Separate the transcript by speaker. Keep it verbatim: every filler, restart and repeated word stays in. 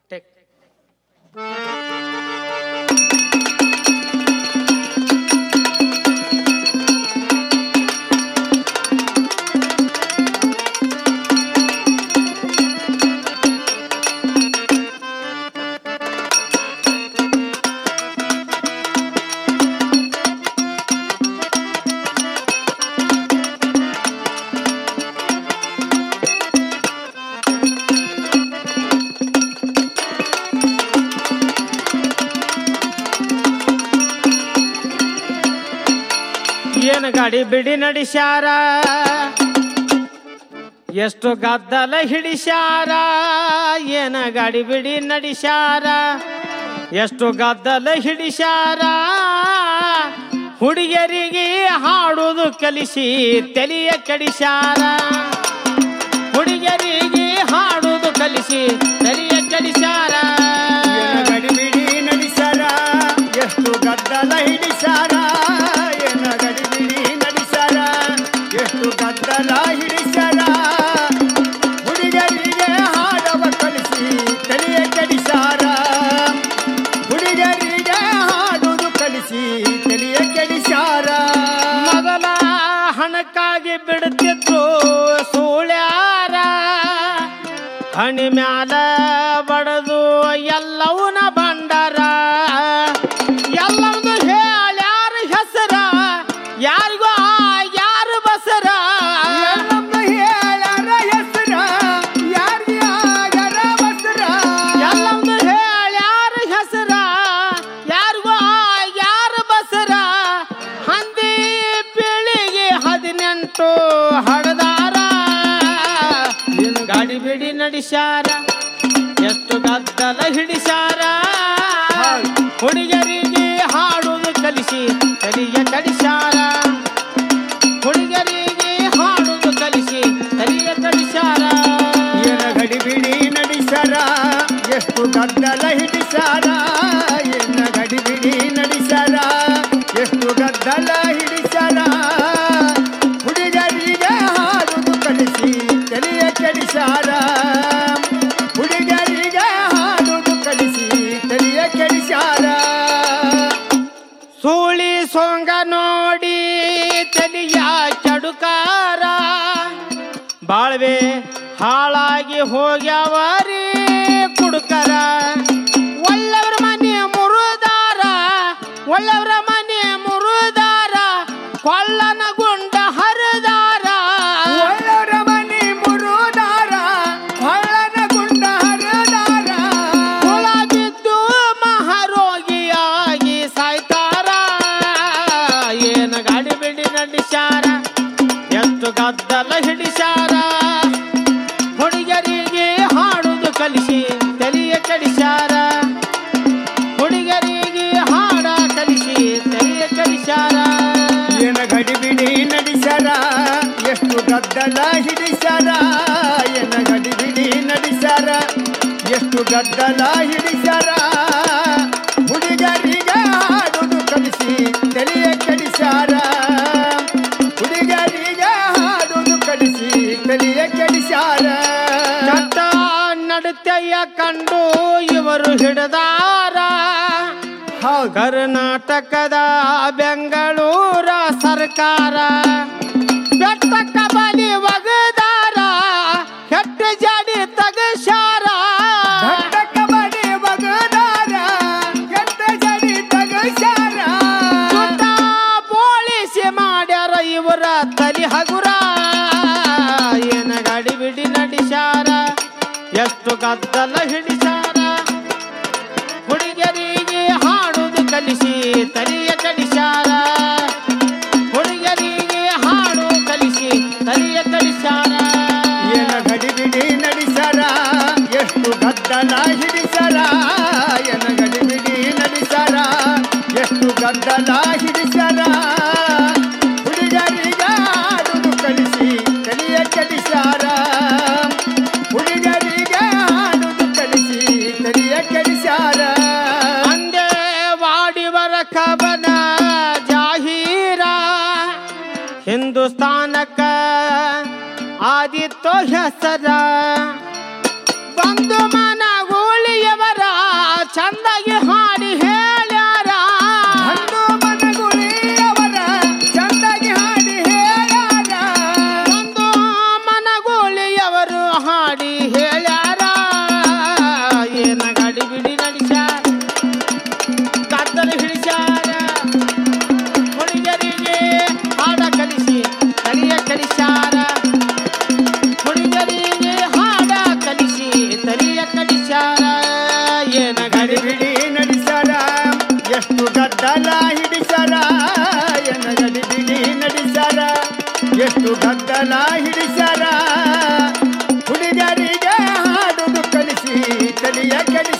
Speaker 1: Tech ಏನು ಗಾಡಿ ಬಿಡಿ ನಡಿಸ್ಯಾರ, ಎಷ್ಟು ಗದ್ದಲ ಹಿಡಿಸ್ಯಾರ. ಏನ ಗಾಡಿ ಬಿಡಿ ನಡಿಸ್ಯಾರ, ಎಷ್ಟು ಗದ್ದಲ ಹಿಡಿಸ್ಯಾರ. ಹುಡುಗಿಯರಿಗೆ ಹಾಡುವುದು ಕಲಿಸಿ ತಲೆಯ ಕೆಡಿಸ್ಯಾರ. ಹುಡುಗಿಯರಿಗೆ ಹಾಡುವುದು ಕಲಿಸಿ ತಲೆಯ ಕೆಡಿಸ್ಯಾರ.
Speaker 2: ಗಾಡಿ ಬಿಡಿ ನಡಿಸ್ಯಾರ, ಎಷ್ಟು ಗದ್ದಲ ಹಿಡಿಸ್ಯಾರ. ಎಷ್ಟು ಗದ್ದಲ ಹಿಡಿಸ್ಯಾರ. ಹುಡುಗರಿಗೆ ಹಾಡವ ಕಲಿಸಿ ತಲೆಯ ಕೆಡಿಸ್ಯಾರ. ಹುಡುಗರಿಗೆ ಹಾಡುವುದು ಕಲಿಸಿ ತಲೆಯ ಕೆಡಿಸ್ಯಾರ.
Speaker 1: ಮೊದಲ ಹಣಕ್ಕಾಗಿ ಬಿಡುತ್ತಿದ್ರು ಸೂಳ್ಯಾರ. ಹಣಿ ಮ್ಯಾಲ ಬಡದು ಎಲ್ಲವನ್ನ ಬಂಡಾರ. ಎಲ್ಲವನ್ನೂ ಹೇಳ್ಯಾರ ಹೆಸರ, ಯಾರಿಗೂ ಯಾರು ಬಸರ.
Speaker 2: ಎಲ್ಲಮ್ಮ ಹೇಳ್ಯಾರ ಹೆಸರ, ಯಾರಿಗೆ ಆಗ್ಯಾರ ಬಸರ.
Speaker 1: ಎಲ್ಲವನ್ನೂ ಹೇಳ್ಯಾರ ಹೆಸರ, ಯಾರಿಗೂ ಯಾರು ಬಸರ. ಹಂದಿ ಪೀಳಿಗೆ ಹದಿನೆಂಟು ಹಡದಾರ. ಏನು ಗಾಡಿ ಬಿಡಿ ನಡಿಸ್ಯಾರ, ಎಷ್ಟು ಗದ್ದಲ ಹಿಡಿಸ್ಯಾರ. ಹುಡುಗರಿಗೆ ಹಾಡುವುದು ಕಲಿಸಿ ತಲೆಯ ಕಡಿಸ್ಯಾರ. ಹುಡುಗರಿಗೆ ಹಾಡುವುದು ಕಲಿಸಿ ತಲೆಯ ಕಡಿಸ್ಯಾರ.
Speaker 2: ಏನ ಗಡಿ ಬಿಡಿ ನಡಿಸ್ಯಾರ, ಎಷ್ಟು ಗದ್ದಲ ಹಿಡಿಸ್ಯಾರ. ಏನ ಗಡಿ ಬಿಡಿ ನಡಿಸ್ಯಾರ, ಎಷ್ಟು ಗದ್ದಲ ಹಿಡಿಸ್ಯಾರ. ಹುಡುಗರಿಗೆ ಹಾಡುವುದು ಕಲಿಸಿ ತಲೆಯ ಕೆಡಿಸ್ಯಾರ. ಹುಡುಗರಿಗೆ ಹಾಡುವುದು ಕಲಿಸಿ ತಲೆಯ ಕೆಡಿಸ್ಯಾರ.
Speaker 1: ಸೂಳಿ ಸೊಂಗ ನೋಡಿ ತಲೆಯ ಚಡುಕಾರ. ಬಾಳ್ವೆ ಹಾಳಾಗಿ ಹೋಗ್ಯಾವರಿ ಕುಡುಕರ. ಒಳ್ಳೆಯವರ ಮನೆ ಮುರುದಾರ, ಒಳ್ಳೆಯವರ ಮನೆ ಮುರುದಾರ. ಕೊಳ್ಳನ ಗುಂಡ ಹರಿದಾರ.
Speaker 2: ಒಳ್ಳೆಯವರ ಮನೆ ಮುರುದಾರ, ಕೊಳ್ಳನ ಗುಂಡ ಹರಿದಾರ.
Speaker 1: ಹುಳ ಬಿದ್ದು ಮಹಾರೋಗಿಯಾಗಿ ಸಾಯ್ತಾರ. ಏನು ಗಾಡಿ ಬಿಡಿ ನಡಿಸ್ಯಾರ, ಎಷ್ಟು ಗದ್ದಲ ಹಿಡಿಸ್ಯಾರ. ಹುಡುಗರಿಗೆ ಹಾಡುವುದು ಕಲಿಸಿ ತಲೆಯ ಕೆಡಿಸ್ಯಾರ. ಹುಡುಗರಿಗೆ ಹಾಡ ಕಲಿಸಿ ತಲೆಯ ಕೆಡಿಸ್ಯಾರ.
Speaker 2: ಏನ ಗಡಿ ಬಿಡಿ ನಡಿಸ್ಯಾರ, ಎಷ್ಟು ಗದ್ದಲ ಹಿಡಿಸ್ಯಾರ. ಏನ ಗಡಿ ಬಿಡಿ ನಡಿಸ್ಯಾರ, ಎಷ್ಟು ಗದ್ದಲ ಹಿಡಿಸ್ಯಾರ. ಹುಡುಗರಿಗೆ ಹಾಡುವುದು ಕಲಿಸಿ ತಲೆಯ ಕೆಡಿಸ್ಯಾರ. ಹುಡುಗರಿಗೆ ಹಾಡುವುದು ಕಲಿಸಿ ತಲೆಯ ಕೆಡಿಸ್ಯಾರ.
Speaker 1: ಚಟ್ಟ ನಡತೆಯ ಕಂಡು ಇವರು ಹಿಡಿದಾರ. ಕರ್ನಾಟಕದ ಬೆಂಗಳೂರ ಸರ್ಕಾರ. ಬೆಟ್ಟಕ್ಕ ಬಲಿ ಒಗದಾರ, ಕೆಟ್ಟ ಜಾಡಿ ತಗಸ್ಯಾರ.
Speaker 2: ಬೆಟ್ಟಕ್ಕ ಬಲಿ ಒಗದಾರ, ಕೆಟ್ಟ ಜಾಡಿ ತಗಸ್ಯಾರ.
Speaker 1: ಸುತ್ತ ಪೊಲೀಸಿ ಮಾಡ್ಯಾರ ಇವರ ತಲಿ ಹಗುರ. ಏನ ಗಾಡಿ ಬಿಡಿ ನಡಿಸ್ಯಾರ, ಎಷ್ಟು ಗದ್ದಲ ಹಿಡಿಸ್ಯಾರ. ಹುಡುಗರಿಗೆ ಹಾಡುವುದು ಕಲಿಸಿ ತಲೆಯ ಕಡಿಸ್ಯಾರ. ಹುಡುಗರಿಗೆ ಹಾಡು ಕಲಿಸಿ ತಲೆಯ ಕಡಿಸ್ಯಾರ.
Speaker 2: ಏನ ಗಡಿ ಬಿಡಿ ನಡಿಸ್ಯಾರ, ಎಷ್ಟು ಗದ್ದಲ ಹಿಡಿಸ್ಯಾರ. ಏನ ಗಡಿ ಬಿಡಿ ನಡಿಸ್ಯಾರ, ಎಷ್ಟು ಗದ್ದಲ ಹಿಡಿಸ್ಯಾರ. ಹುಡುಗರಿಗೆ ಹಾಡುವುದು ಕಲಿಸಿ ತಲೆಯ ಕೆಡಿಸ್ಯಾರ. ಹುಡುಗರಿಗೆ ಹಾಡುವುದು ಕಲಿಸಿ ತಲೆಯ ಕೆಡಿಸ್ಯಾರ.
Speaker 1: ಅಂದೇ ವಾಡಿವರ ಕಬನ ಜಾಹೀರ. ಹಿಂದೂಸ್ತಾನಕ್ಕ ಆದಿತ್ಯ ಹೆಸರ. ಬಂದು ಮನಗೂಳಿಯವ ನಡೆಸ್ಯಾರ ಏನ
Speaker 2: ಗಡಿಬಿಡಿ ನಡೆಸ್ಯಾರ ಎಷ್ಟು ಗದ್ದಲ ಹಿಡಿಸ್ಯಾರ ಏನ ಗಡಿಬಿಡಿ ನಡೆಸ್ಯಾರ ಎಷ್ಟು ಗದ್ದಲ ಹಿಡಿಸ್ಯಾರ ಹುಡುಗರಿಗೆ ಹಾಡುದು ಕಲಿಸಿ ತಲೆಯ ಕೆಡಿಸ್ಯಾರ